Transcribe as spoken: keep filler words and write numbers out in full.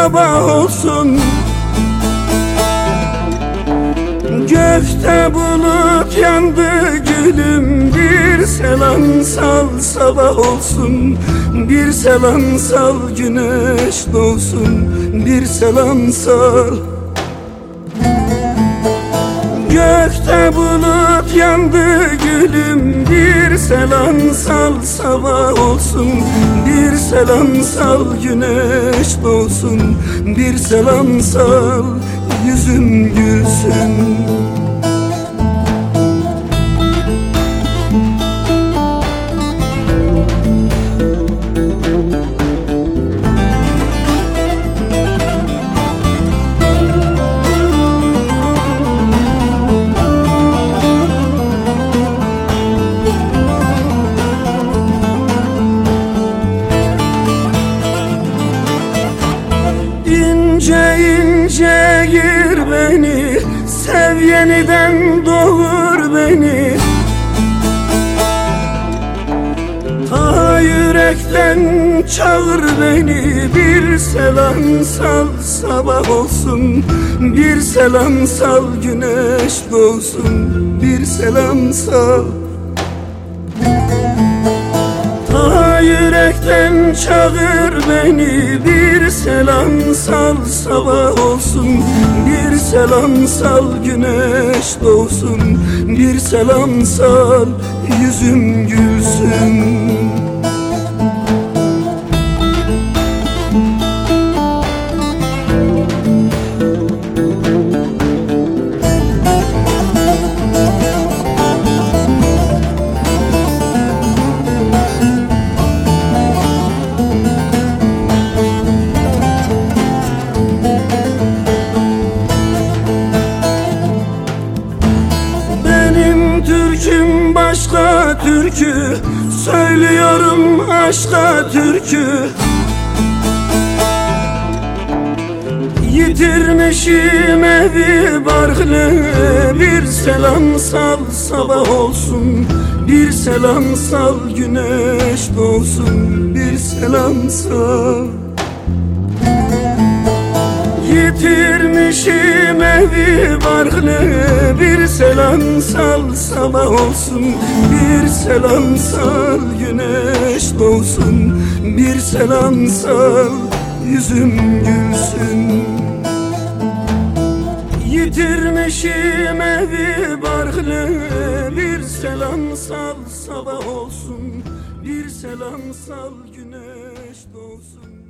sabah olsun. Gökte bulut yandı gülüm, bir selam sal sabah olsun. Bir selam sal güneş doğsun, bir selam sal. Gökte bulut yandı gülüm, bir selam sal sabah olsun. Bir selam sal güneş doğsun, bir selam sal yüzüm gülsün. İnce ince gir beni, sev yeniden doğur beni. Ta yürekten çağır beni, bir selam sal sabah olsun. Bir selam sal güneş doğsun, bir selam sal. Ta yürekten çağır beni, bir selam sal sabah olsun. Bir selam sal güneş doğsun, bir selam sal yüzüm gülsün. Türküm başka türkü, söylüyorum aşka türkü. Yitirmişim evi barklı, bir selam sal sabah olsun. Bir selam sal güneş doğsun, bir selam sal. Yitirmişim evi barklı, bir selam sal sabah olsun. Bir selam sal güneş doğsun, bir selam sal yüzüm gülsün. Yitirmişim evi barklı, bir selam sal sabah olsun. Bir selam sal güneş doğsun.